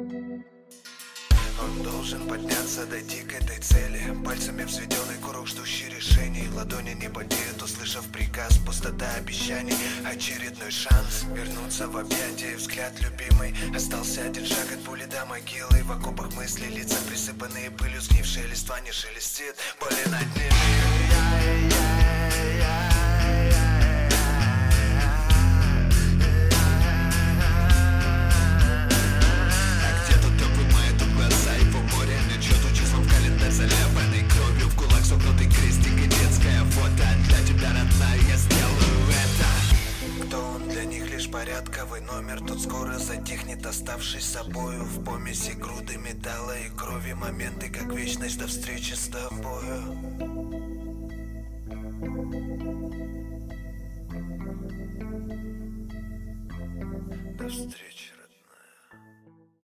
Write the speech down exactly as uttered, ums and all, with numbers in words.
Он должен подняться, дойти к этой цели. Пальцами взведенный курок, ждущий решений. Ладони не потеют, услышав приказ. Пустота обещаний, очередной шанс вернуться в объятия. Взгляд любимый. Остался один шаг от пули до могилы. В окопах мысли, лица присыпанные пылью. Сгнившая листва не шелестит, боли над ними. Заляпанный кровью в кулак согнутый крестик и детское фото. Для тебя, родная, я сделаю это. Кто он для них, лишь порядковый номер. Тут скоро затихнет, оставшись собою. В помеси груды металла и крови. Моменты, как вечность, до встречи с тобою. До встречи.